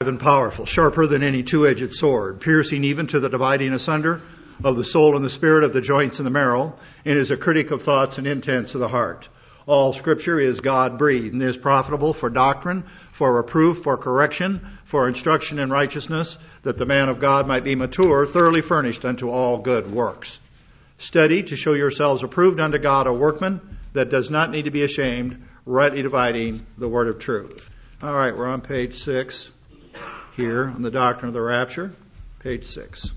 rapid and powerful, sharper than any two-edged sword, piercing even to the dividing asunder of the soul and the spirit, of the joints and the marrow, and is a critic of thoughts and intents of the heart. All Scripture is God-breathed and is profitable for doctrine, for reproof, for correction, for instruction in righteousness, that the man of God might be mature, thoroughly furnished unto all good works. Study to show yourselves approved unto God, a workman that does not need to be ashamed, rightly dividing the word of truth. All right, we're on page 6 here on the doctrine of the rapture. Page 6.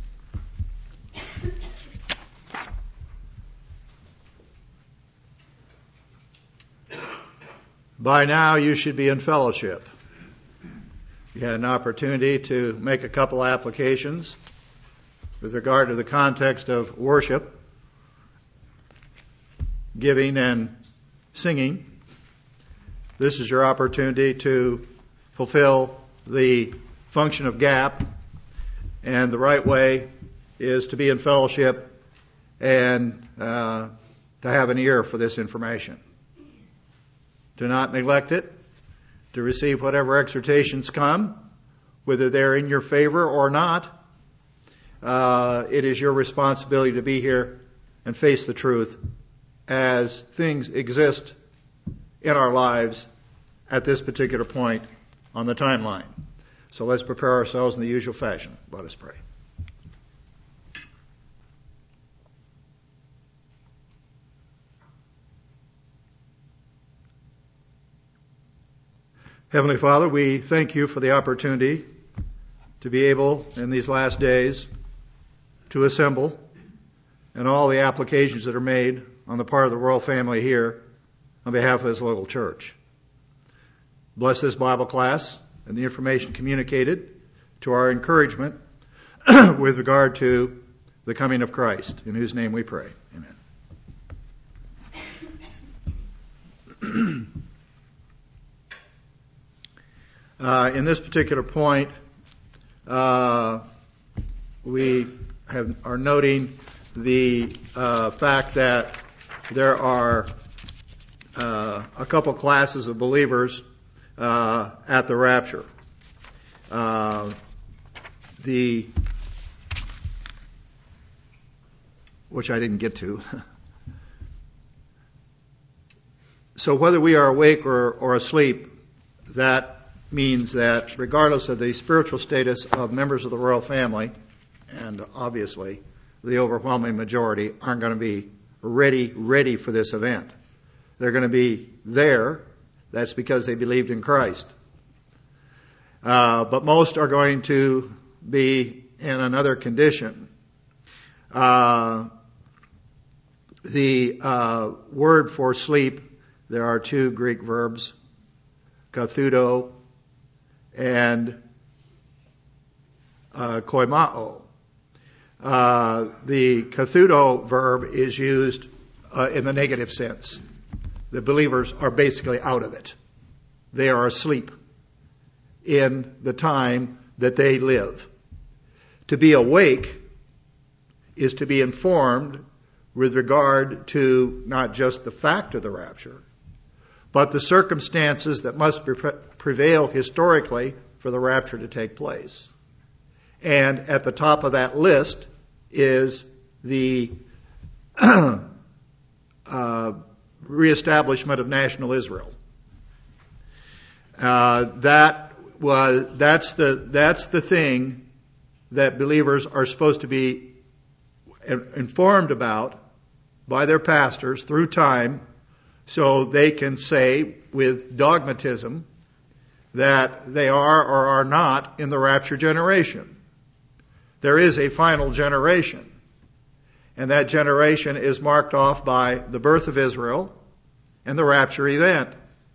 By now you should be in fellowship. You had an opportunity to make a couple applications with regard to the context of worship, giving and singing. This is your opportunity to fulfill the function of gap, and the right way is to be in fellowship and to have an ear for this information. Do not neglect it, to receive whatever exhortations come, whether they're in your favor or not. It is your responsibility to be here and face the truth as things exist in our lives at this particular point on the timeline. So let's prepare ourselves in the usual fashion. Let us pray. Heavenly Father, we thank you for the opportunity to be able in these last days to assemble, and all the applications that are made on the part of the royal family here on behalf of this local church. Bless this Bible class and the information communicated to our encouragement with regard to the coming of Christ, in whose name we pray. Amen. In this particular point, we are noting the fact that there are a couple classes of believers at the rapture. Which I didn't get to. So whether we are awake or asleep, that means that regardless of the spiritual status of members of the royal family, and obviously the overwhelming majority aren't going to be ready for this event. They're going to be there. That's because they believed in Christ. But most are going to be in another condition. The word for sleep, there are two Greek verbs, kathudo and koimao. The kathudo verb is used in the negative sense. The believers are basically out of it. They are asleep in the time that they live. To be awake is to be informed with regard to not just the fact of the rapture, but the circumstances that must prevail historically for the rapture to take place. And at the top of that list is the reestablishment of national Israel. That's the thing that believers are supposed to be informed about by their pastors through time, so they can say with dogmatism that they are or are not in the rapture generation. There is a final generation, and that generation is marked off by the birth of Israel and the rapture event.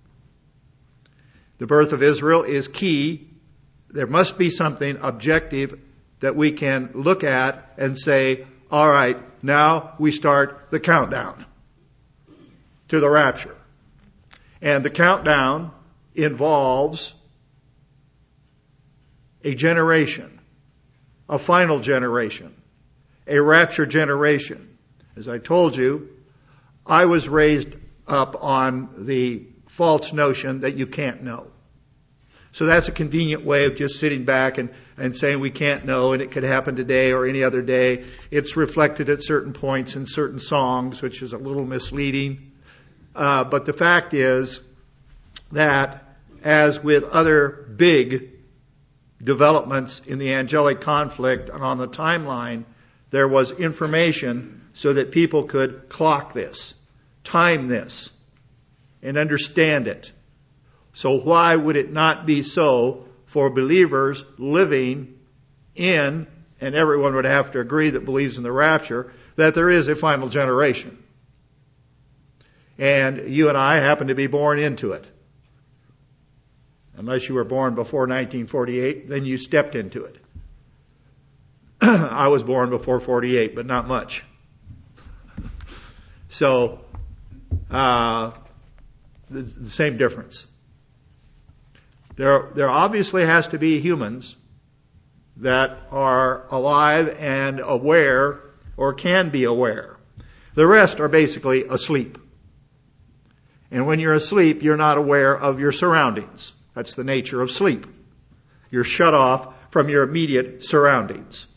The birth of Israel is key. There must be something objective that we can look at and say, all right, now we start the countdown to the rapture. And the countdown involves a generation, a final generation, a rapture generation. As I told you, I was raised up on the false notion that you can't know. So that's a convenient way of just sitting back and saying we can't know and it could happen today or any other day. It's reflected at certain points in certain songs, which is a little misleading. But the fact is that, as with other big developments in the angelic conflict and on the timeline, there was information so that people could clock this, time this, and understand it. So why would it not be so for believers living in, and everyone would have to agree that believes in the rapture, that there is a final generation? And you and I happen to be born into it. Unless you were born before 1948, then you stepped into it. I was born before 48, but not much. So, the same difference. There obviously has to be humans that are alive and aware, or can be aware. The rest are basically asleep. And when you're asleep, you're not aware of your surroundings. That's the nature of sleep. You're shut off from your immediate surroundings.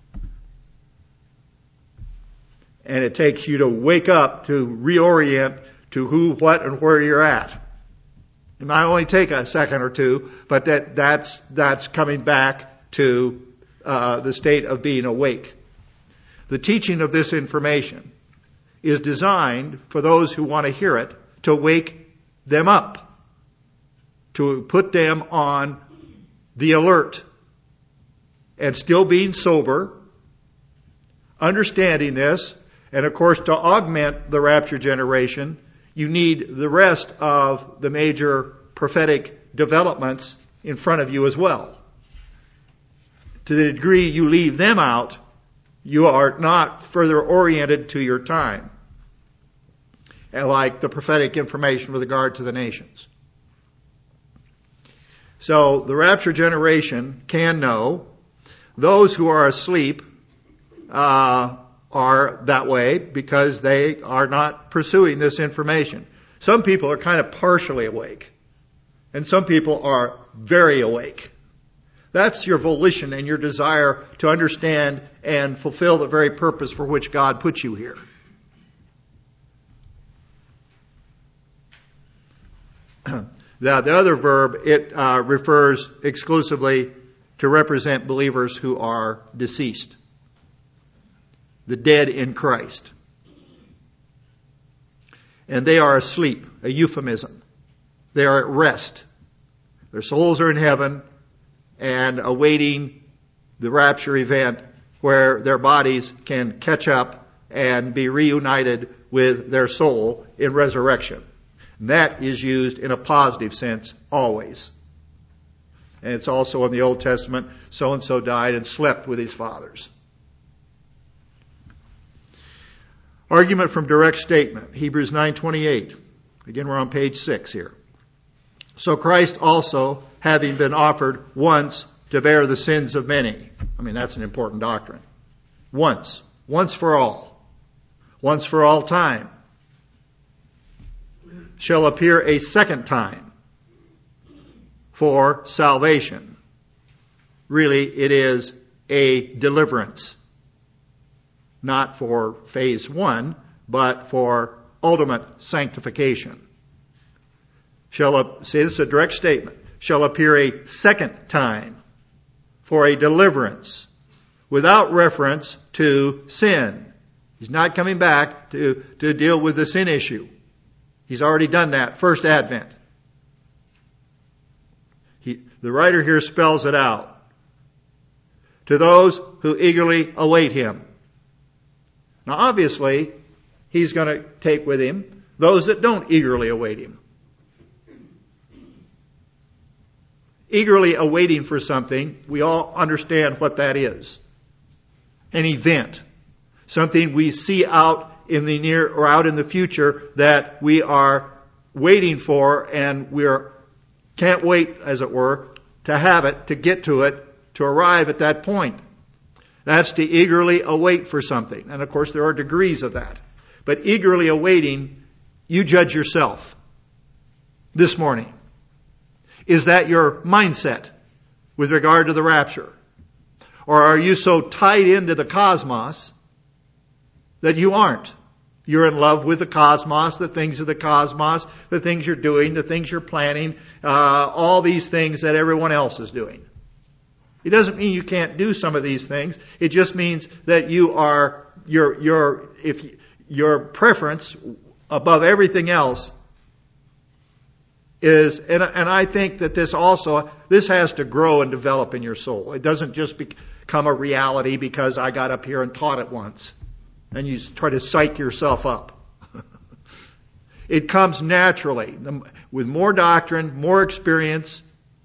And it takes you to wake up to reorient to who, what, and where you're at. It might only take a second or two, but that's coming back to the state of being awake. The teaching of this information is designed for those who want to hear it to wake them up, to put them on the alert, and still being sober, understanding this, and of course to augment the rapture generation, you need the rest of the major prophetic developments in front of you as well. To the degree you leave them out, you are not further oriented to your time, like the prophetic information with regard to the nations. So the rapture generation can know. Those who are asleep are that way because they are not pursuing this information. Some people are kind of partially awake, and some people are very awake. That's your volition and your desire to understand and fulfill the very purpose for which God put you here. The other verb, it refers exclusively to represent believers who are deceased, the dead in Christ. And they are asleep, a euphemism. They are at rest. Their souls are in heaven and awaiting the rapture event where their bodies can catch up and be reunited with their soul in resurrection. And that is used in a positive sense always. And it's also in the Old Testament, so-and-so died and slept with his fathers. Argument from direct statement, Hebrews 9:28. Again, we're on page 6 here. So Christ also, having been offered once to bear the sins of many. I mean, that's an important doctrine. Once for all time, shall appear a second time for salvation. Really, it is a deliverance. Not for phase 1, but for ultimate sanctification. This is a direct statement. Shall appear a second time for a deliverance without reference to sin. He's not coming back to deal with the sin issue. He's already done that, first advent. The writer here spells it out. To those who eagerly await him. Now obviously, he's going to take with him those that don't eagerly await him. Eagerly awaiting for something, we all understand what that is. An event. Something we see out in the near or out in the future that we are waiting for, and can't wait, as it were, to have it, to get to it, to arrive at that point. That's to eagerly await for something. And of course there are degrees of that. But eagerly awaiting, you judge yourself this morning. Is that your mindset with regard to the rapture? Or are you so tied into the cosmos that you aren't? You're in love with the cosmos, the things of the cosmos, the things you're doing, the things you're planning, all these things that everyone else is doing. It doesn't mean you can't do some of these things. It just means that you are your preference above everything else is, and I think that this has to grow and develop in your soul. It doesn't just become a reality because I got up here and taught it once, and you try to psych yourself up. It comes naturally with more doctrine, more experience.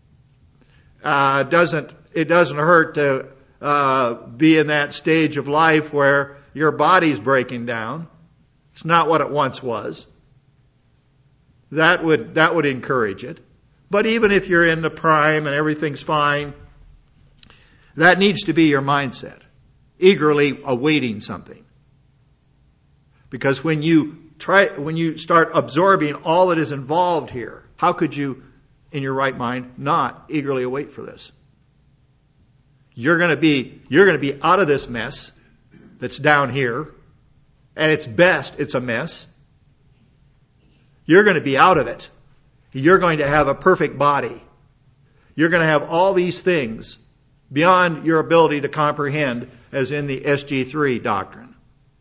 It doesn't hurt to be in that stage of life where your body's breaking down. It's not what it once was. That would encourage it. But even if you're in the prime and everything's fine, that needs to be your mindset. Eagerly awaiting something. Because when you start absorbing all that is involved here, how could you, in your right mind, not eagerly await for this? You're going to be out of this mess that's down here. At its best, it's a mess. You're going to be out of it. You're going to have a perfect body. You're going to have all these things beyond your ability to comprehend, as in the SG3 doctrine.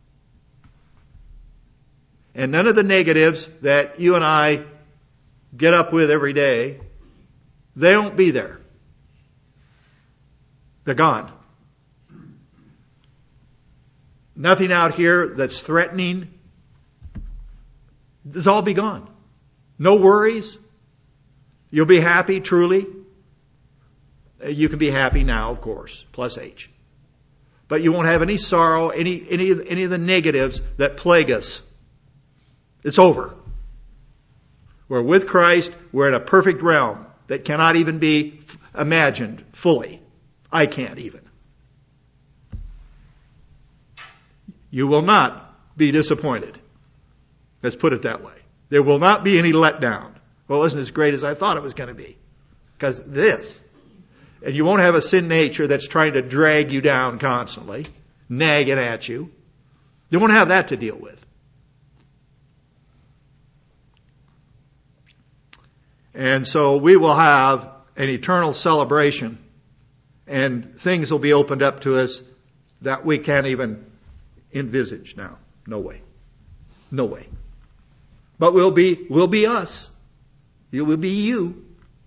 And none of the negatives that you and I get up with every day, they won't be there. They're gone. Nothing out here that's threatening. This will all be gone. No worries. You'll be happy, truly. You can be happy now, of course, plus H. But you won't have any sorrow, any of the negatives that plague us. It's over. We're with Christ. We're in a perfect realm that cannot even be imagined fully. I can't even. You will not be disappointed. Let's put it that way. There will not be any letdown. Well, it wasn't as great as I thought it was going to be. Because this. And you won't have a sin nature that's trying to drag you down constantly, nagging at you. You won't have that to deal with. And so we will have an eternal celebration, and things will be opened up to us that we can't even envisage now. No way. No way. But we'll be us. You will be you.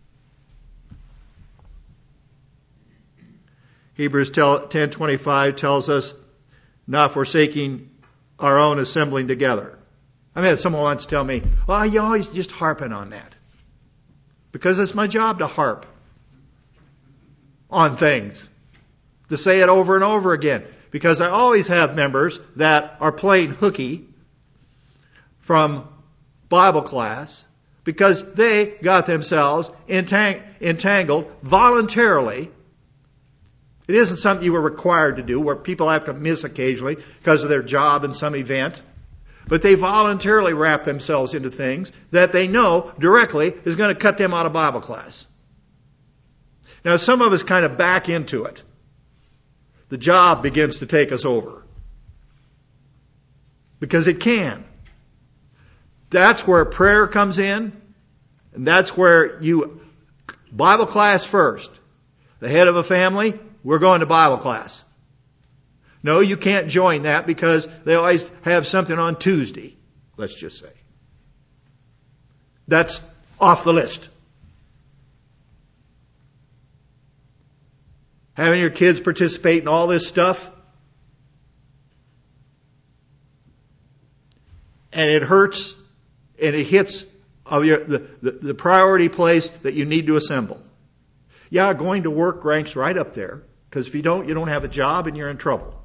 Hebrews 10:25 tells us, not forsaking our own assembling together. I mean, someone wants to tell me, well, you're always just harping on that. Because it's my job to harp on things. To say it over and over again. Because I always have members that are playing hooky from Bible class because they got themselves entangled voluntarily. It isn't something you were required to do, where people have to miss occasionally because of their job in some event. But they voluntarily wrap themselves into things that they know directly is going to cut them out of Bible class. Now, some of us kind of back into it. The job begins to take us over. Because it can. That's where prayer comes in. And that's where Bible class first. The head of a family, we're going to Bible class. No, you can't join that because they always have something on Tuesday, let's just say. That's off the list. Having your kids participate in all this stuff, and it hurts, and it hits the priority place that you need to assemble. Yeah, going to work ranks right up there, because if you don't have a job and you're in trouble.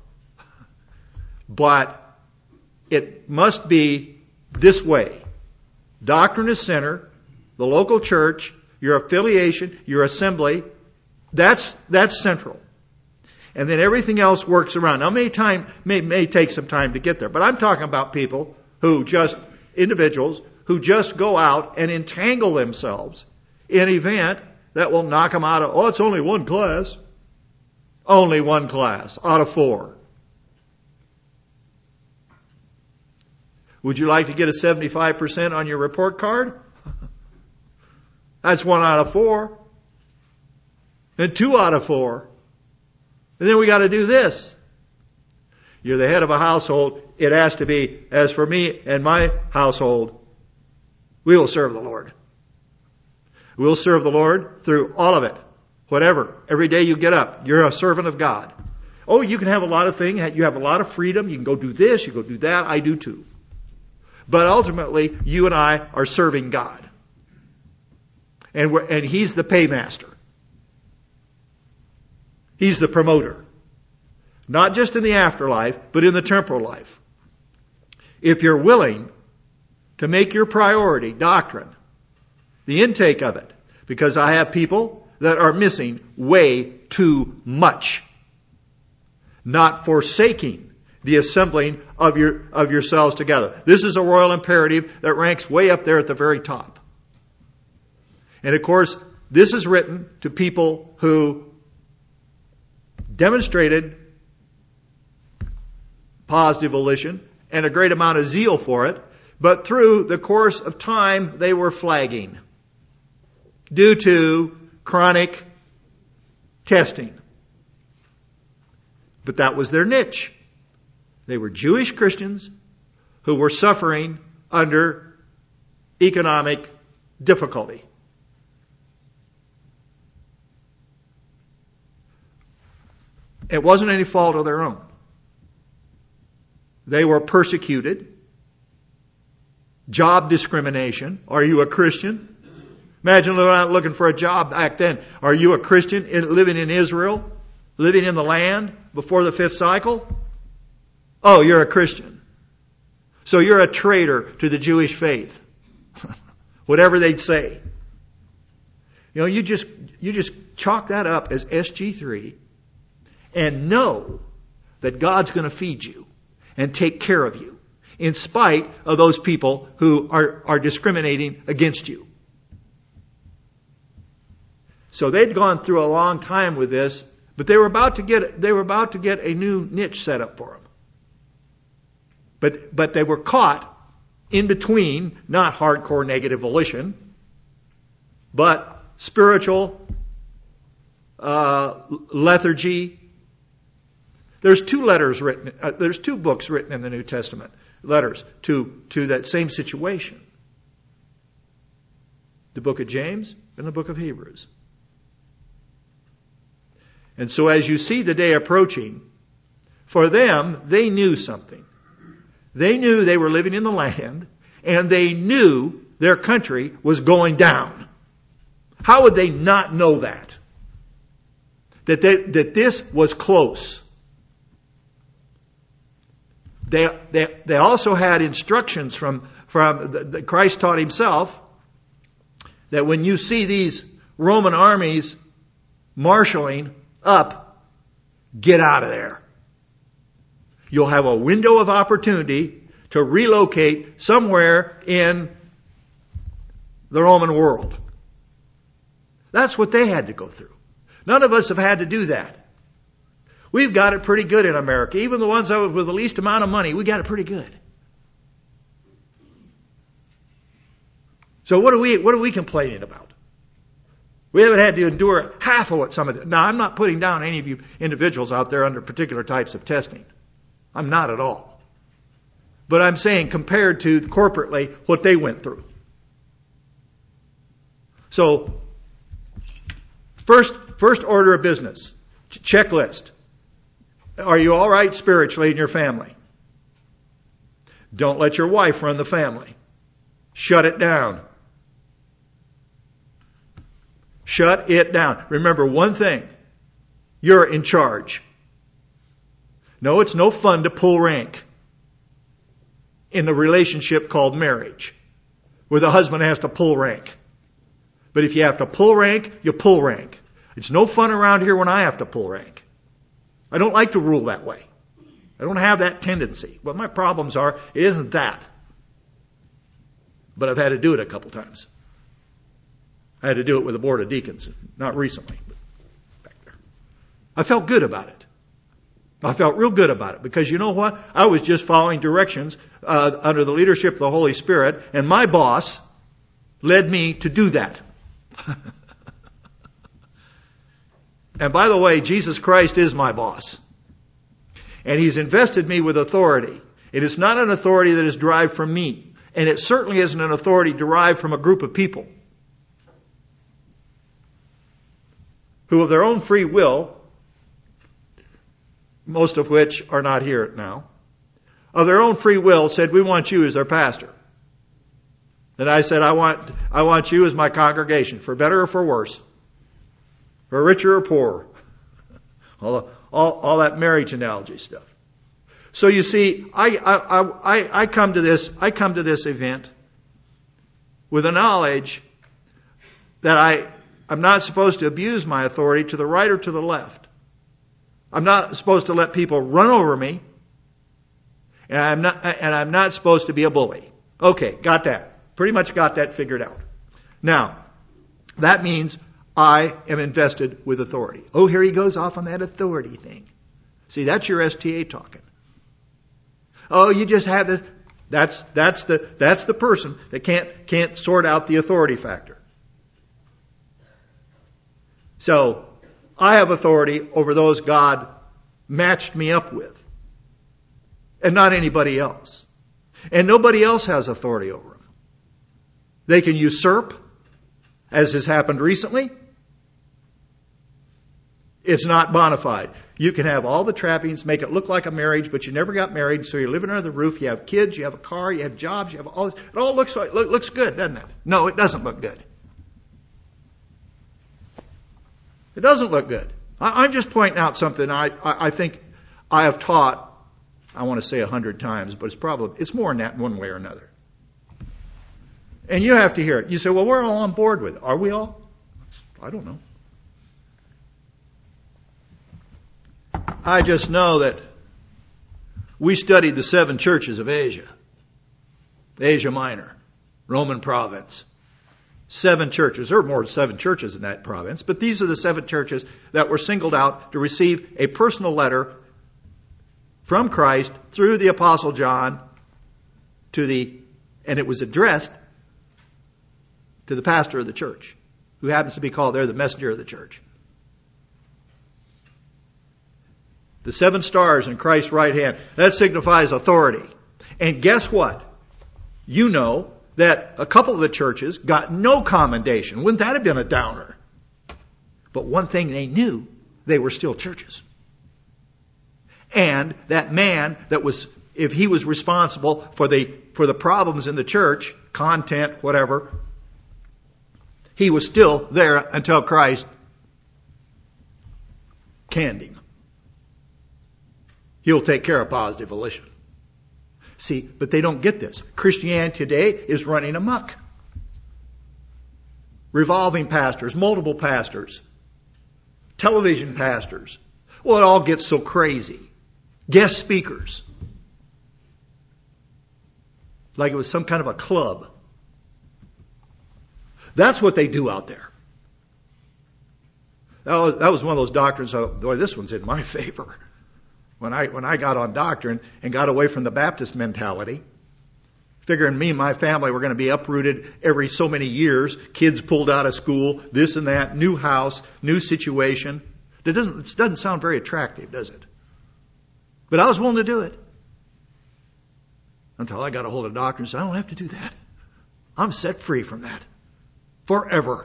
But it must be this way. Doctrine is center, the local church, your affiliation, your assembly, that's central. And then everything else works around. Now, may take some time to get there, but I'm talking about individuals who just go out and entangle themselves an event that will knock them out of, it's only one class. Only one class out of 4. Would you like to get a 75% on your report card? That's 1 out of 4. And 2 out of 4. And then we got to do this. You're the head of a household. It has to be, as for me and my household, we will serve the Lord. We'll serve the Lord through all of it. Whatever. Every day you get up, you're a servant of God. Oh, you can have a lot of things. You have a lot of freedom. You can go do this. You go do that. I do too. But ultimately, you and I are serving God. And He's the paymaster. He's the promoter. Not just in the afterlife, but in the temporal life. If you're willing to make your priority doctrine, the intake of it, because I have people that are missing way too much. Not forsaking the assembling of yourselves together. This is a royal imperative that ranks way up there at the very top. And of course, this is written to people who demonstrated positive volition and a great amount of zeal for it, but through the course of time they were flagging due to chronic testing. But that was their niche. They were Jewish Christians who were suffering under economic difficulty. It wasn't any fault of their own. They were persecuted. Job discrimination. Are you a Christian? Imagine looking for a job back then. Are you a Christian living in Israel? Living in the land before the 5th cycle? Oh, you're a Christian. So you're a traitor to the Jewish faith. Whatever they'd say. You know, you just chalk that up as SG3 and know that God's going to feed you and take care of you in spite of those people who are discriminating against you. So they'd gone through a long time with this, but they were about to get a new niche set up for them. But they were caught in between, not hardcore negative volition, but spiritual lethargy. There's 2 letters written. There's 2 books written in the New Testament, letters to that same situation. The book of James and the book of Hebrews. And so as you see the day approaching, for them, they knew something. They knew they were living in the land, and they knew their country was going down. How would they not know that? That this was close. They also had instructions from Christ taught Himself that when you see these Roman armies marshaling up, get out of there. You'll have a window of opportunity to relocate somewhere in the Roman world. That's what they had to go through. None of us have had to do that. We've got it pretty good in America. Even the ones with the least amount of money, we got it pretty good. So what are we complaining about? We haven't had to endure half of what some of them. Now, I'm not putting down any of you individuals out there under particular types of testing. I'm not at all. But I'm saying compared to corporately what they went through. So, first order of business, checklist. Are you all right spiritually in your family? Don't let your wife run the family. Shut it down. Shut it down. Remember one thing. You're in charge. No, it's no fun to pull rank in the relationship called marriage, where the husband has to pull rank. But if you have to pull rank, you pull rank. It's no fun around here when I have to pull rank. I don't like to rule that way. I don't have that tendency. What my problems are, it isn't that. But I've had to do it a couple times. I had to do it with the board of deacons, not recently, but back there. I felt good about it. I felt real good about it because you know what? I was just following directions under the leadership of the Holy Spirit, and my boss led me to do that. And by the way, Jesus Christ is my boss. And He's invested me with authority. It is not an authority that is derived from me. And it certainly isn't an authority derived from a group of people who of their own free will, most of which are not here now, of their own free will said, we want you as our pastor. And I said, I want you as my congregation, for better or for worse, for richer or poorer. All that marriage analogy stuff. So you see, I come to this event with the knowledge that I'm not supposed to abuse my authority to the right or to the left. I'm not supposed to let people run over me, and I'm not supposed to be a bully. Okay, got that. Pretty much got that figured out. Now, that means I am invested with authority. Oh, here he goes off on that authority thing. See, that's your STA talking. Oh, you just have this. That's the person that can't sort out the authority factor. So, I have authority over those God matched me up with. And not anybody else. And nobody else has authority over them. They can usurp, as has happened recently. It's not bona fide. You can have all the trappings, make it look like a marriage, but you never got married, so you're living under the roof, you have kids, you have a car, you have jobs, you have all this. It all looks good, doesn't it? No, it doesn't look good. It doesn't look good. I'm just pointing out something I think I have taught, I want to say 100 times, but it's more than that in one way or another. And you have to hear it. You say, well, we're all on board with it. Are we all? I don't know. I just know that we studied the 7 churches of Asia Minor, Roman province. 7 churches. There are more than 7 churches in that province, but these are the 7 churches that were singled out to receive a personal letter from Christ through the Apostle John and it was addressed to the pastor of the church, who happens to be called there the messenger of the church. The 7 stars in Christ's right hand, that signifies authority. And guess what? You know that a couple of the churches got no commendation. Wouldn't that have been a downer? But one thing they knew, they were still churches. And that man that was, if he was responsible for the problems in the church, content, whatever, he was still there until Christ canned him. He'll take care of positive volition. See, but they don't get this. Christianity today is running amok. Revolving pastors, multiple pastors, television pastors. Well, it all gets so crazy. Guest speakers. Like it was some kind of a club. That's what they do out there. That was one of those doctrines. Boy, this one's in my favor. When I got on doctrine and got away from the Baptist mentality, figuring me and my family were going to be uprooted every so many years, kids pulled out of school, this and that, new house, new situation. It doesn't sound very attractive, does it? But I was willing to do it. Until I got a hold of doctrine and said, I don't have to do that. I'm set free from that. Forever.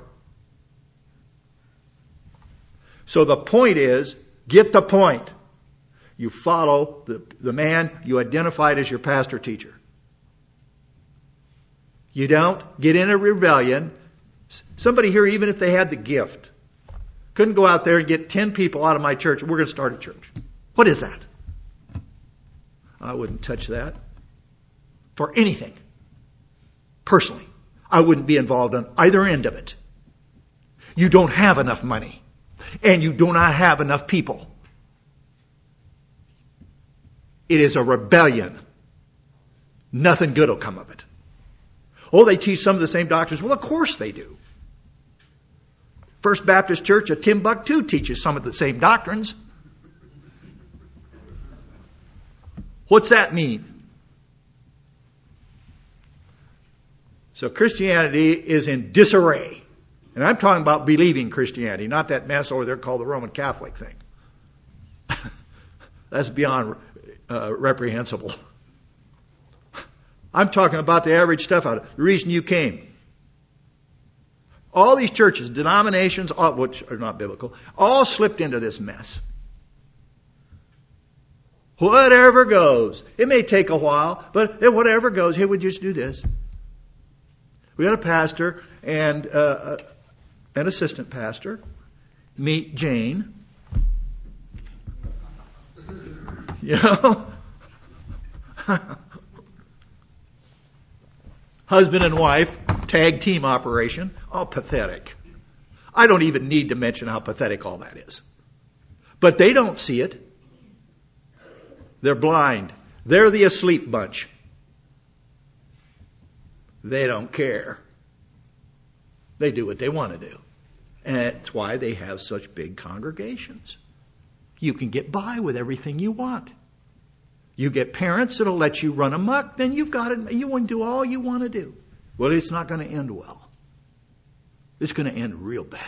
So the point is, get the point. You follow the man you identified as your pastor teacher. You don't get in a rebellion. Somebody here, even if they had the gift, couldn't go out there and get 10 people out of my church. We're going to start a church. What is that? I wouldn't touch that for anything. Personally, I wouldn't be involved on either end of it. You don't have enough money, and you do not have enough people. It is a rebellion. Nothing good will come of it. Oh, they teach some of the same doctrines. Well, of course they do. First Baptist Church of Timbuktu teaches some of the same doctrines. What's that mean? So Christianity is in disarray. And I'm talking about believing Christianity, not that mess over there called the Roman Catholic thing. That's beyond reprehensible. I'm talking about the average stuff out of it. The reason you came. All these churches, denominations, all, which are not biblical, all slipped into this mess. Whatever goes. It may take a while, but whatever goes. Hey, we just do this. We had a pastor and an assistant pastor meet Jane. You know? Husband and wife, tag team operation. Oh, pathetic. I don't even need to mention how pathetic all that is. But they don't see it. They're blind. They're the asleep bunch. They don't care. They do what they want to do. And that's why they have such big congregations. You can get by with everything you want. You get parents that'll let you run amok, then you've got it. You want to do all you want to do. Well, it's not going to end well. It's going to end real bad.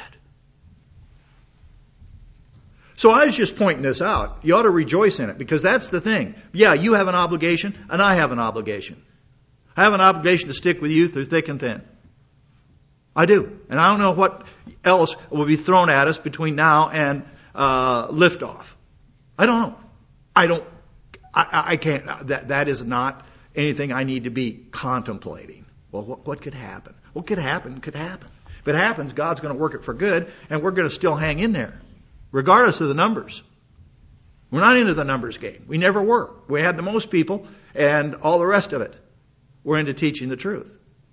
So I was just pointing this out. You ought to rejoice in it, because that's the thing. Yeah, you have an obligation, and I have an obligation. I have an obligation to stick with you through thick and thin. I do. And I don't know what else will be thrown at us between now and liftoff. I don't know. I can't. That is not anything I need to be contemplating. Well, what could happen? What could happen could happen. If it happens, God's going to work it for good, and we're going to still hang in there, regardless of the numbers. We're not into the numbers game. We never were. We had the most people, and all the rest of it. We're into teaching the truth.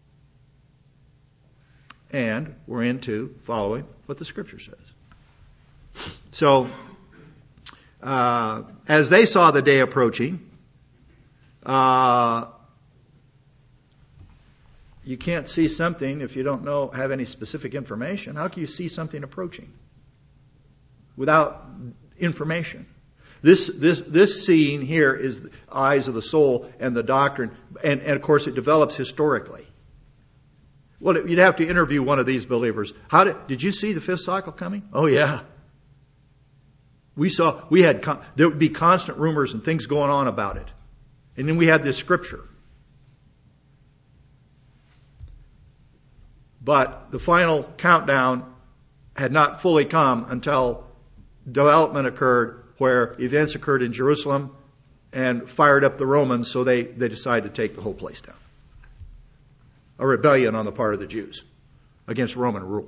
And we're into following what the Scripture says. So, as they saw the day approaching, you can't see something if you don't have any specific information. How can you see something approaching without information? This seeing here is the eyes of the soul and the doctrine, and of course it develops historically. Well, you'd have to interview one of these believers. Did you see the fifth cycle coming? Oh yeah. There would be constant rumors and things going on about it. And then we had this scripture. But the final countdown had not fully come until development occurred, where events occurred in Jerusalem and fired up the Romans, so they decided to take the whole place down. A rebellion on the part of the Jews against Roman rule.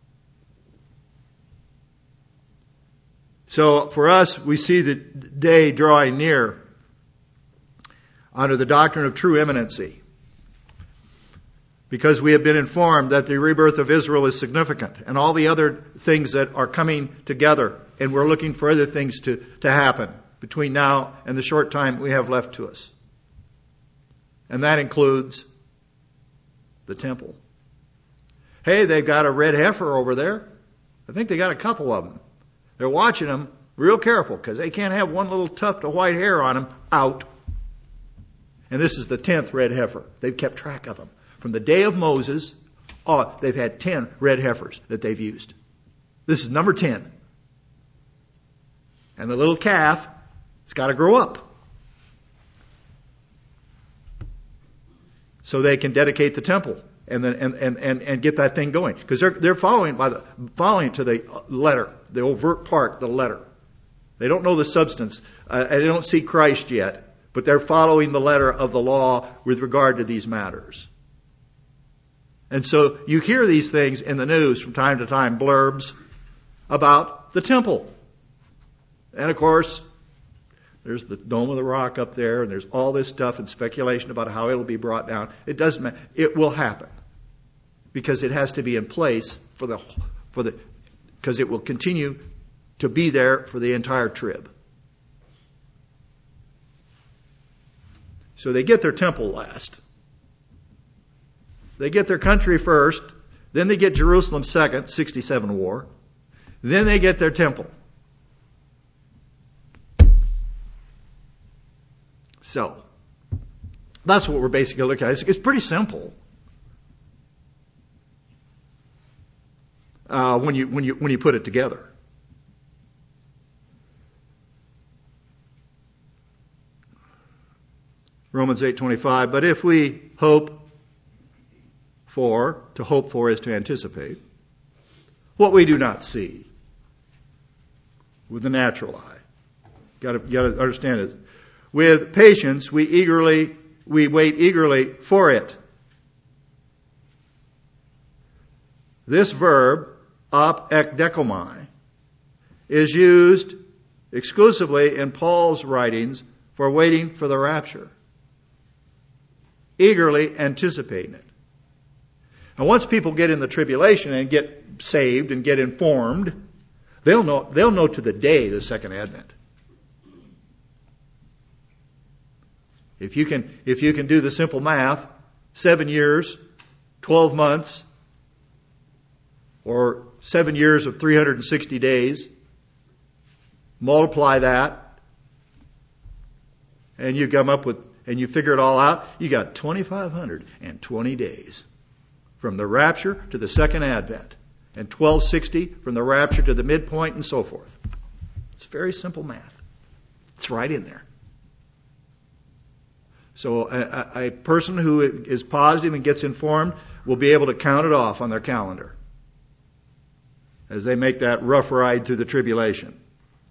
So for us, we see the day drawing near under the doctrine of true imminency, because we have been informed that the rebirth of Israel is significant, and all the other things that are coming together, and we're looking for other things to happen between now and the short time we have left to us. And that includes the temple. Hey, they've got a red heifer over there. I think they got a couple of them. They're watching them real careful, because they can't have one little tuft of white hair on them out. And this is the 10th red heifer. They've kept track of them. From the day of Moses, they've had 10 red heifers that they've used. This is number 10. And the little calf, it's got to grow up, so they can dedicate the temple and get that thing going, because they're following to the letter, the overt part, the letter. They don't know the substance, and they don't see Christ yet, but they're following the letter of the law with regard to these matters. And so you hear these things in the news from time to time, blurbs about the temple. And of course, there's the Dome of the Rock up there, and there's all this stuff and speculation about how it'll be brought down. It doesn't matter. It will happen, because it has to be in place because it will continue to be there for the entire trib. So they get their temple last. They get their country first, Then they get Jerusalem second, 67 war. Then they get their temple. So, that's what we're basically looking at. It's pretty simple. When you put it together. Romans 8:25. But if we hope for, to hope for is to anticipate, what we do not see with the natural eye. You got to understand it. With patience, we wait eagerly for it. This verb, ap ekdekomai, is used exclusively in Paul's writings for waiting for the rapture. Eagerly anticipating it. And once people get in the tribulation and get saved and get informed, they'll know to the day the second advent. If you can do the simple math, 7 years, 12 months, or 7 years of 360 days, multiply that, and you come up with, and you figure it all out, you got 2,520 days from the rapture to the second advent, and 1260 from the rapture to the midpoint, and so forth. It's very simple math. It's right in there. So a person who is positive and gets informed will be able to count it off on their calendar as they make that rough ride through the tribulation.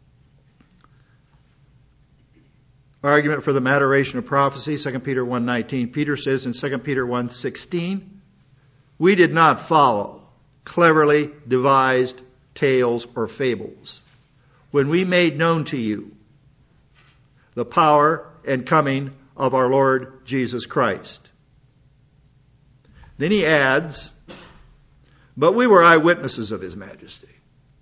Argument for the maturation of prophecy, 2 Peter 1:19. Peter says in 2 Peter 1:16, we did not follow cleverly devised tales or fables when we made known to you the power and coming of our Lord Jesus Christ. Then he adds, but we were eyewitnesses of his majesty.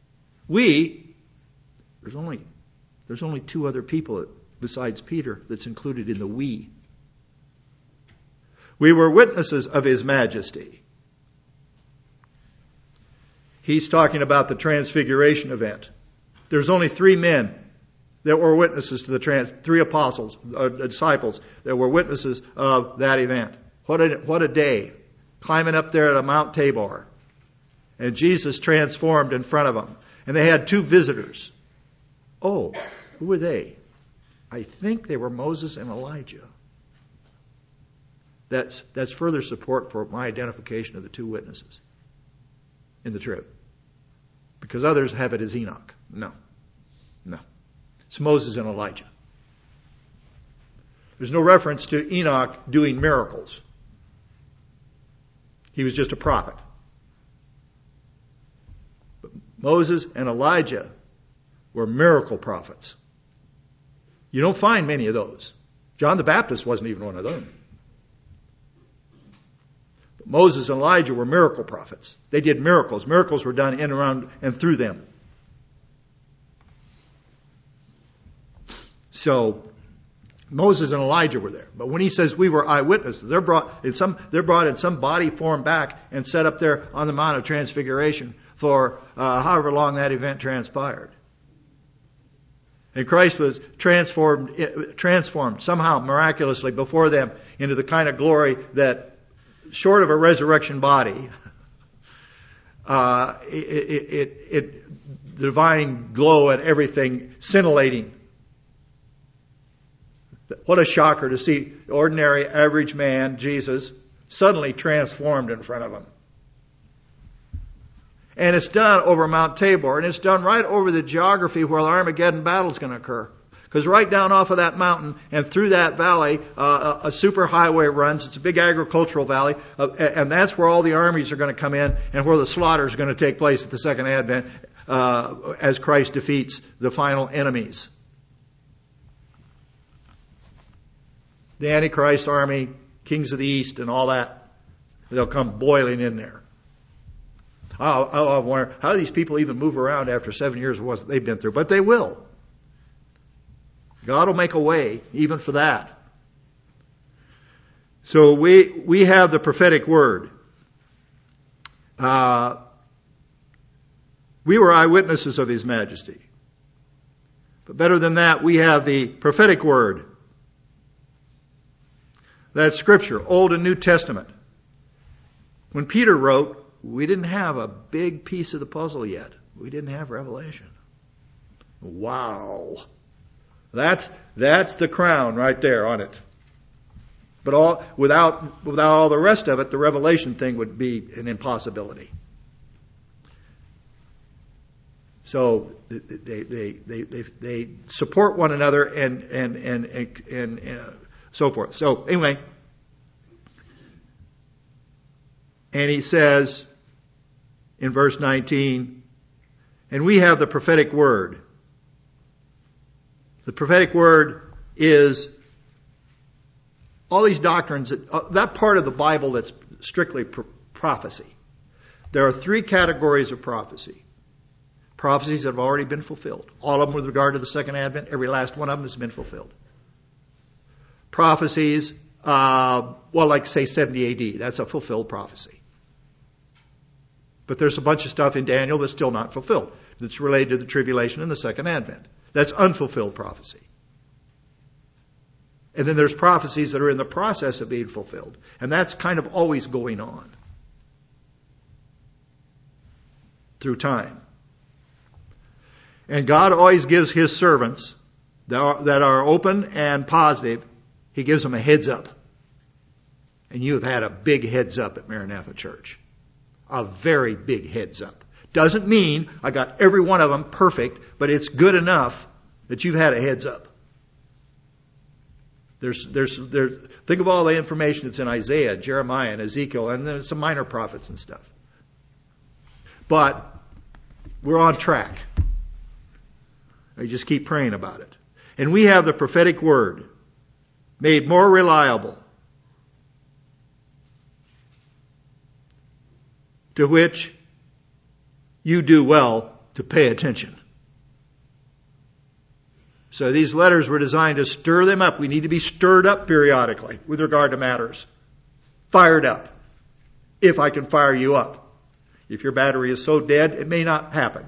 There's only two other people besides Peter that's included in the we. We were witnesses of his majesty. He's talking about the transfiguration event. There's only 3 men that were witnesses to the 3 apostles, disciples, that were witnesses of that event. What a day. Climbing up there at Mount Tabor. And Jesus transformed in front of them. And they had 2 visitors. Oh, who were they? I think they were Moses and Elijah. That's further support for my identification of the 2 witnesses in the trib. Because others have it as Enoch. No. It's Moses and Elijah. There's no reference to Enoch doing miracles. He was just a prophet. But Moses and Elijah were miracle prophets. You don't find many of those. John the Baptist wasn't even one of them. But Moses and Elijah were miracle prophets. They did miracles. Miracles were done in, around, and through them. So Moses and Elijah were there. But when he says we were eyewitnesses, they're brought in some body form back and set up there on the Mount of Transfiguration for however long that event transpired. And Christ was transformed somehow miraculously before them into the kind of glory that, short of a resurrection body, the divine glow and everything scintillating. What a shocker to see ordinary, average man, Jesus, suddenly transformed in front of him. And it's done over Mount Tabor, and it's done right over the geography where the Armageddon battle is going to occur. Because right down off of that mountain and through that valley, a superhighway runs. It's a big agricultural valley, and that's where all the armies are going to come in and where the slaughter is going to take place at the second advent as Christ defeats the final enemies. The Antichrist army, kings of the east and all that, they'll come boiling in there. I wonder, how do these people even move around after 7 years of what they've been through? But they will. God will make a way even for that. So we have the prophetic word. We were eyewitnesses of His majesty. But better than that, we have the prophetic word. That's Scripture, Old and New Testament. When Peter wrote, we didn't have a big piece of the puzzle yet. We didn't have Revelation. Wow. That's the crown right there on it. But without all the rest of it, the Revelation thing would be an impossibility. So they support one another and so forth. So anyway, and he says in verse 19, and we have the prophetic word. The prophetic word is all these doctrines, that part of the Bible that's strictly prophecy. There are three categories of prophecy. Prophecies that have already been fulfilled. All of them with regard to the second advent, every last one of them has been fulfilled. Prophecies, like say 70 AD, that's a fulfilled prophecy. But there's a bunch of stuff in Daniel that's still not fulfilled, that's related to the tribulation and the second advent. That's unfulfilled prophecy. And then there's prophecies that are in the process of being fulfilled. And that's kind of always going on through time. And God always gives His servants that are open and positive, He gives them a heads up. And you have had a big heads up at Maranatha Church. A very big heads up. Doesn't mean I got every one of them perfect, but it's good enough that you've had a heads up. There's think of all the information that's in Isaiah, Jeremiah, and Ezekiel, and there's some minor prophets and stuff. But we're on track. I just keep praying about it. And we have the prophetic word made more reliable, to which you do well to pay attention. So these letters were designed to stir them up. We need to be stirred up periodically with regard to matters. Fired up. If I can fire you up. If your battery is so dead, it may not happen.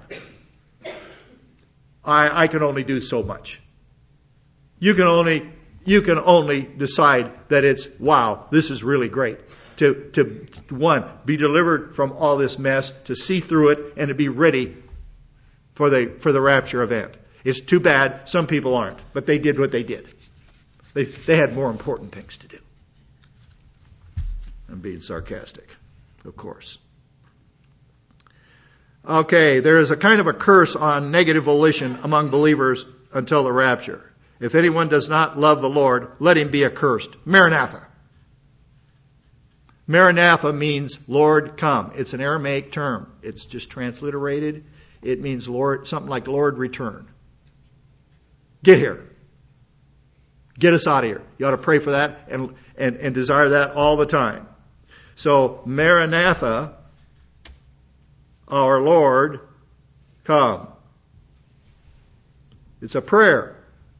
I can only do so much. You can only decide that it's, wow, this is really great. To one, be delivered from all this mess, to see through it, and to be ready for the rapture event. It's too bad some people aren't, but they did what they did. They had more important things to do. I'm being sarcastic, of course. Okay, there is a kind of a curse on negative volition among believers until the rapture. If anyone does not love the Lord, let him be accursed. Maranatha. Maranatha means Lord come. It's an Aramaic term. It's just transliterated. It means Lord, something like Lord return. Get here. Get us out of here. You ought to pray for that and desire that all the time. So Maranatha, our Lord, come. It's a prayer.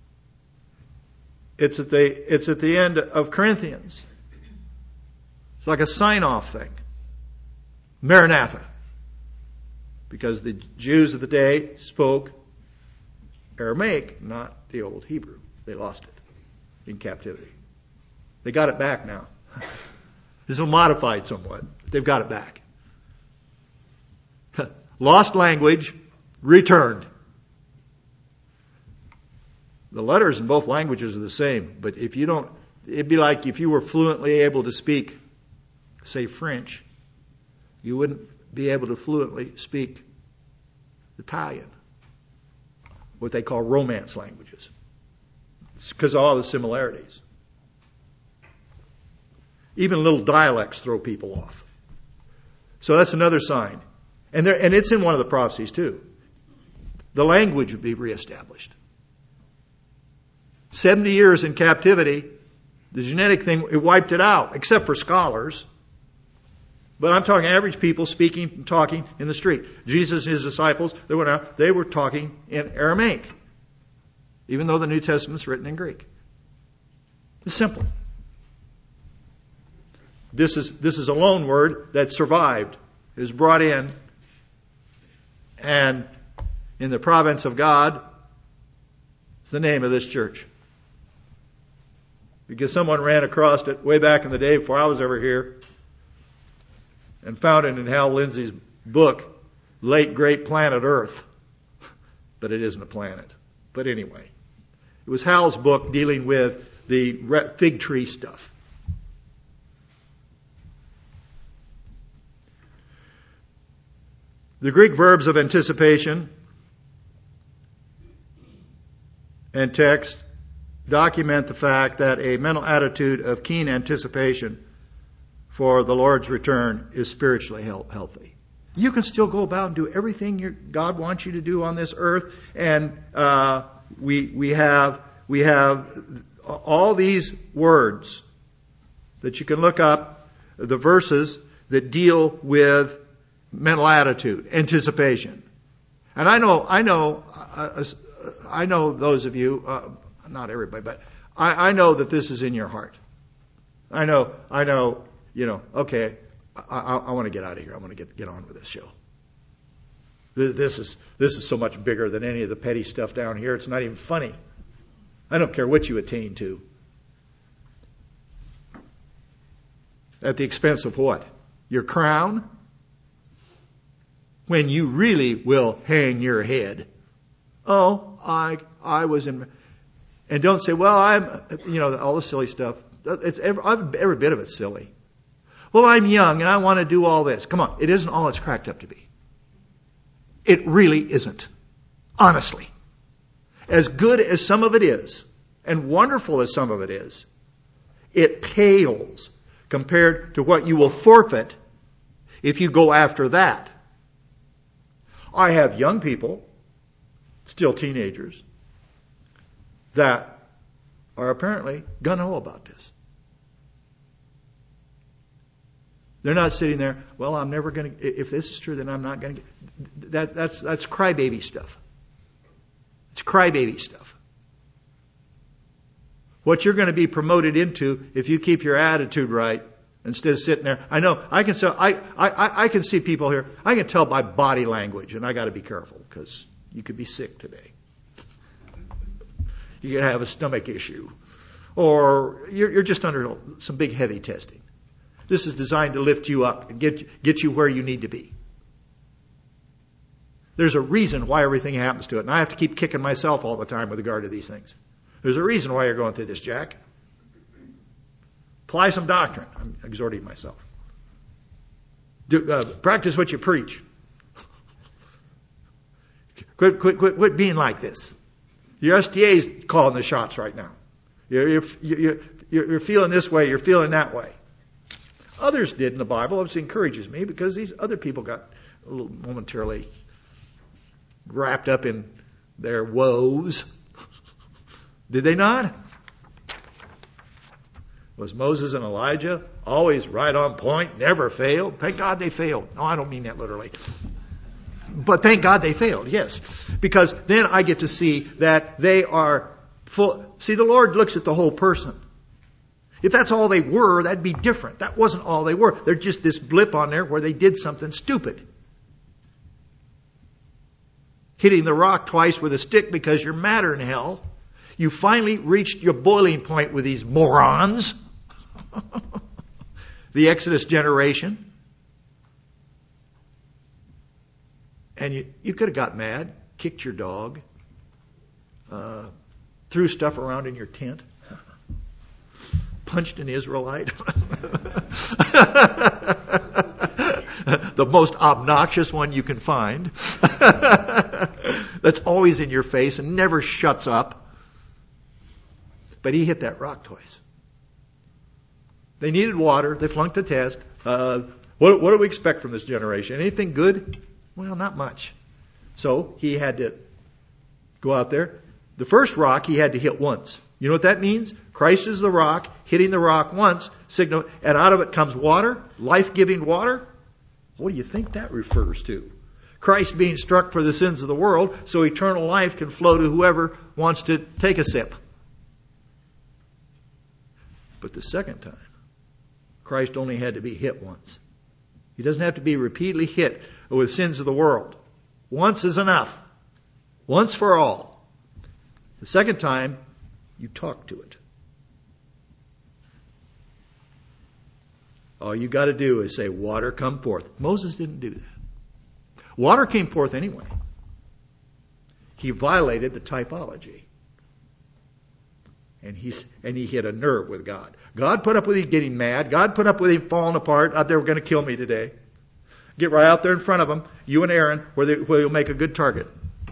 It's at the end of Corinthians. It's like a sign-off thing. Maranatha. Because the Jews of the day spoke Aramaic, not the old Hebrew. They lost it in captivity. They got it back now. This is modified somewhat. They've got it back. Lost language, returned. The letters in both languages are the same, but if you don't, it'd be like if you were fluently able to speak, say, French, you wouldn't be able to fluently speak Italian, what they call Romance languages. It's because of all the similarities. Even little dialects throw people off. So that's another sign. And it's in one of the prophecies too. The language would be reestablished. 70 years in captivity, the genetic thing, it wiped it out, except for scholars. But I'm talking average people speaking and talking in the street. Jesus and his disciples, they were talking in Aramaic, even though the New Testament's written in Greek. It's simple. This is a loan word that survived is brought in, and in the province of God, it's the name of this church. Because someone ran across it way back in the day before I was ever here and found it in Hal Lindsey's book, Late Great Planet Earth. But it isn't a planet. But anyway, it was Hal's book dealing with the fig tree stuff. The Greek verbs of anticipation and text document the fact that a mental attitude of keen anticipation for the Lord's return is spiritually healthy. You can still go about and do everything God wants you to do on this earth, and we have all these words that you can look up, the verses that deal with mental attitude, anticipation. And I know those of you, not everybody, but I know that this is in your heart. I know, okay, I want to get out of here. I want to get on with this show. This is so much bigger than any of the petty stuff down here. It's not even funny. I don't care what you attain to. At the expense of what? Your crown? When you really will hang your head. Oh, I was in... And don't say, well, I'm, all the silly stuff. Every bit of it's silly. Well, I'm young and I want to do all this. Come on, it isn't all it's cracked up to be. It really isn't. Honestly. As good as some of it is, and wonderful as some of it is, it pales compared to what you will forfeit if you go after that. I have young people, still teenagers, that are apparently gung-ho about this. They're not sitting there, well, I'm never going to, if this is true, then I'm not going to get, that's crybaby stuff. It's crybaby stuff. What you're going to be promoted into if you keep your attitude right instead of sitting there. I know, I can see people here, I can tell by body language, and I got to be careful because you could be sick today. You could have a stomach issue. Or you're just under some big heavy testing. This is designed to lift you up and get you where you need to be. There's a reason why everything happens to it. And I have to keep kicking myself all the time with regard to these things. There's a reason why you're going through this, Jack. Apply some doctrine. I'm exhorting myself. Practice what you preach. Quit being like this. Your SDA's calling the shots right now. You're feeling this way, you're feeling that way. Others did in the Bible, which encourages me because these other people got a little momentarily wrapped up in their woes. Did they not? Was Moses and Elijah always right on point, never failed? Thank God they failed. No, I don't mean that literally. But thank God they failed, yes. Because then I get to see that they are full. See, the Lord looks at the whole person. If that's all they were, that'd be different. That wasn't all they were. They're just this blip on there where they did something stupid. Hitting the rock twice with a stick because you're madder than hell. You finally reached your boiling point with these morons. The Exodus generation. And you could have got mad, kicked your dog, threw stuff around in your tent, punched an Israelite. The most obnoxious one you can find. That's always in your face and never shuts up. But he hit that rock twice. They needed water. They flunked the test. What do we expect from this generation? Anything good? Well, not much. So he had to go out there. The first rock he had to hit once. You know what that means? Christ is the rock, hitting the rock once, signal, and out of it comes water, life-giving water. What do you think that refers to? Christ being struck for the sins of the world, so eternal life can flow to whoever wants to take a sip. But the second time, Christ only had to be hit once. He doesn't have to be repeatedly hit with sins of the world. Once is enough. Once for all. The second time, you talk to it. All you got to do is say, water, come forth. Moses didn't do that. Water came forth anyway. He violated the typology. And he hit a nerve with God. God put up with him getting mad. God put up with him falling apart. They were going to kill me today. Get right out there in front of them, you and Aaron, where you'll make a good target.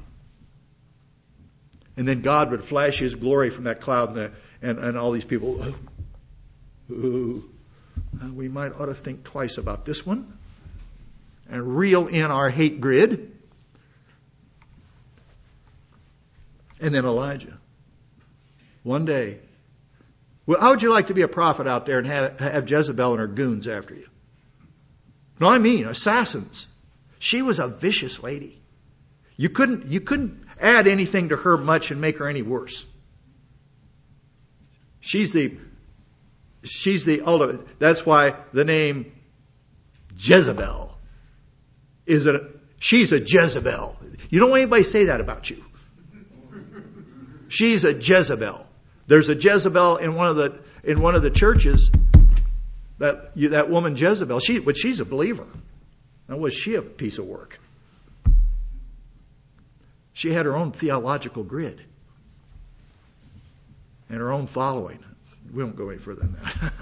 And then God would flash his glory from that cloud, and all these people, we might ought to think twice about this one and reel in our hate grid. And then Elijah. One day. Well, how would you like to be a prophet out there and have Jezebel and her goons after you? No, I mean assassins. She was a vicious lady. You couldn't add anything to her much and make her any worse. She's the ultimate. That's why the name Jezebel she's a Jezebel. You don't want anybody to say that about you. She's a Jezebel. There's a Jezebel in one of the churches. That woman Jezebel. But she's a believer. Now, was she a piece of work? She had her own theological grid and her own following. We won't go any further than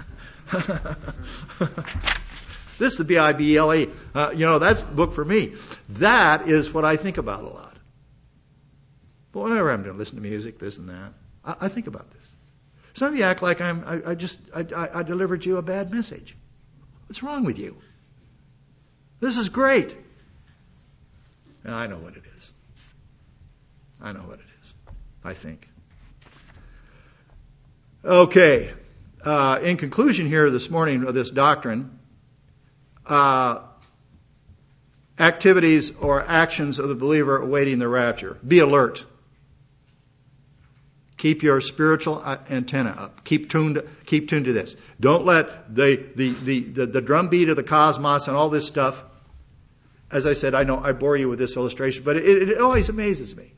that. This is the Bible. That's the book for me. That is what I think about a lot. But whenever I'm going to listen to music, this and that, I think about this. Some of you act like I delivered you a bad message. What's wrong with you? This is great. And I know what it is. I know what it is. I think. Okay. In conclusion here this morning of this doctrine, activities or actions of the believer awaiting the rapture. Be alert. Keep your spiritual antenna up. Keep tuned to this. Don't let the drumbeat of the cosmos and all this stuff. As I said, I know I bore you with this illustration, but it always amazes me.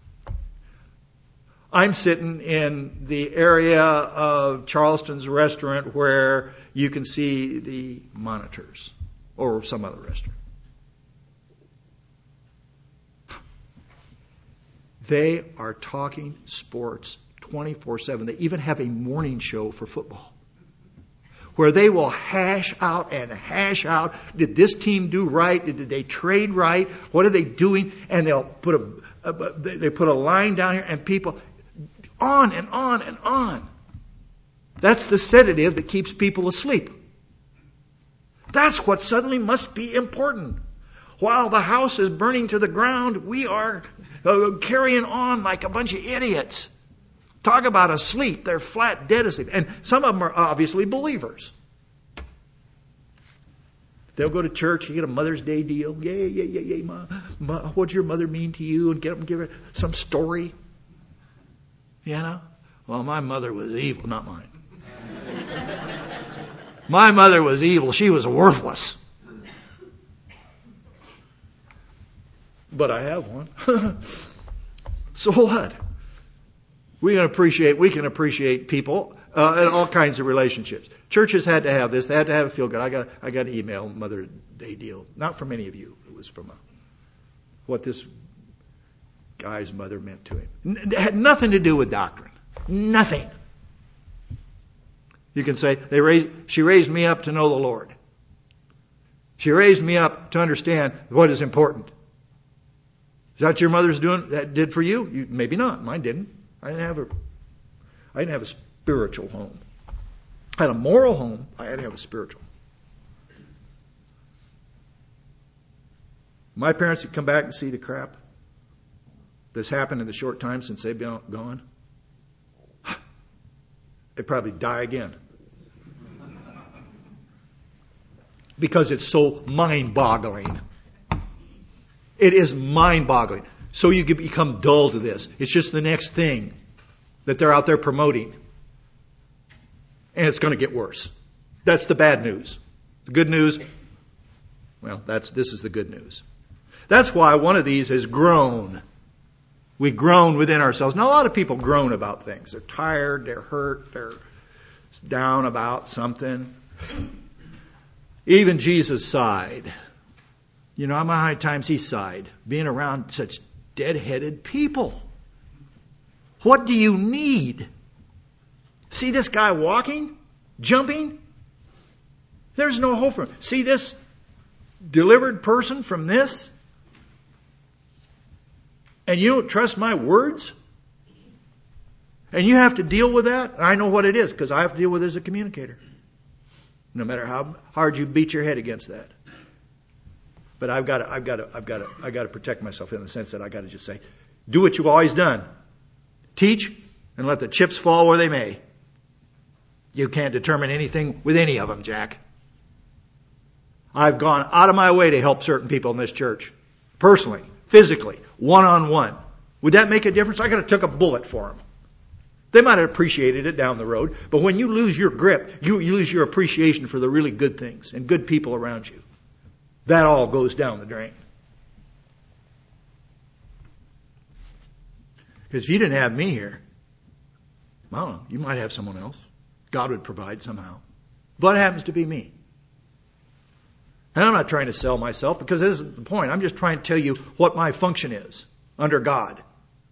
I'm sitting in the area of Charleston's restaurant where you can see the monitors, or some other restaurant. They are talking sports 24/7. They even have a morning show for football where they will hash out. Did this team do right? Did they trade right? What are they doing? And they'll put a line down here, and people on and on and on. That's the sedative that keeps people asleep. That's what suddenly must be important. While the house is burning to the ground, we are carrying on like a bunch of idiots. Talk about asleep. They're flat dead asleep. And some of them are obviously believers. They'll go to church and get a Mother's Day deal. Yay, Ma. What'd your mother mean to you? And get them, give her some story. You know? Well, my mother was evil, not mine. My mother was evil. She was worthless. But I have one. So what? We can appreciate people in all kinds of relationships. Churches had to have this. They had to have it feel good. I got an email, Mother's Day deal. Not from any of you. It was from what this guy's mother meant to him. It had nothing to do with doctrine. Nothing. You can say, she raised me up to know the Lord. She raised me up to understand what is important. Is that what your mother's did for you? Maybe not. Mine didn't. I didn't have a spiritual home. I had a moral home. I had to have a spiritual. My parents would come back and see the crap that's happened in the short time since they've been gone. They'd probably die again. Because it's so mind-boggling. It is mind-boggling. So you can become dull to this. It's just the next thing that they're out there promoting. And it's going to get worse. That's the bad news. The good news, Well, this is the good news. That's why one of these is groan. We groan within ourselves. Now, a lot of people groan about things. They're tired, they're hurt, they're down about something. Even Jesus sighed. You know how many times he sighed? Being around such dead-headed people. What do you need? See this guy walking? Jumping? There's no hope for him. See this delivered person from this? And you don't trust my words? And you have to deal with that? I know what it is, because I have to deal with it as a communicator. No matter how hard you beat your head against that. But I've got to protect myself in the sense that I've got to just say, do what you've always done. Teach and let the chips fall where they may. You can't determine anything with any of them, Jack. I've gone out of my way to help certain people in this church. Personally, physically, one-on-one. Would that make a difference? I could have took a bullet for them. They might have appreciated it down the road. But when you lose your grip, you lose your appreciation for the really good things and good people around you. That all goes down the drain. Because if you didn't have me here, I don't know, you might have someone else. God would provide somehow. But it happens to be me. And I'm not trying to sell myself, because this isn't the point. I'm just trying to tell you what my function is under God.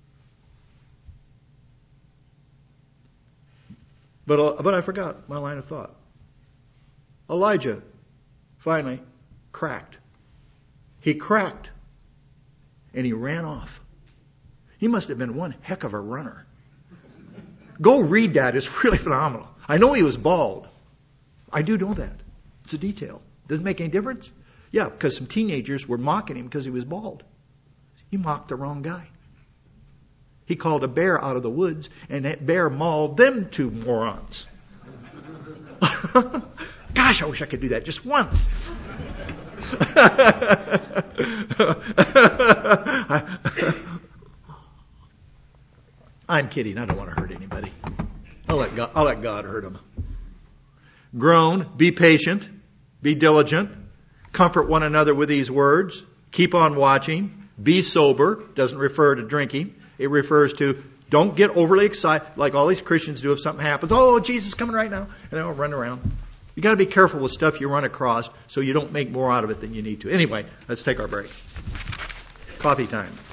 But I forgot my line of thought. Elijah finally cracked. He cracked. And he ran off. He must have been one heck of a runner. Go read that. It's really phenomenal. I know he was bald. I do know that. It's a detail. Doesn't make any difference? Yeah, because some teenagers were mocking him because he was bald. He mocked the wrong guy. He called a bear out of the woods, and that bear mauled them two morons. Gosh, I wish I could do that just once. I'm kidding. I don't want to hurt anybody. I'll let God hurt them. Groan, be patient, be diligent, comfort one another with these words, keep on watching, be sober. Doesn't refer to drinking. It refers to don't get overly excited like all these Christians do if something happens. Oh, Jesus is coming right now. And they'll run around. You got to be careful with stuff you run across so you don't make more out of it than you need to. Anyway, let's take our break. Coffee time.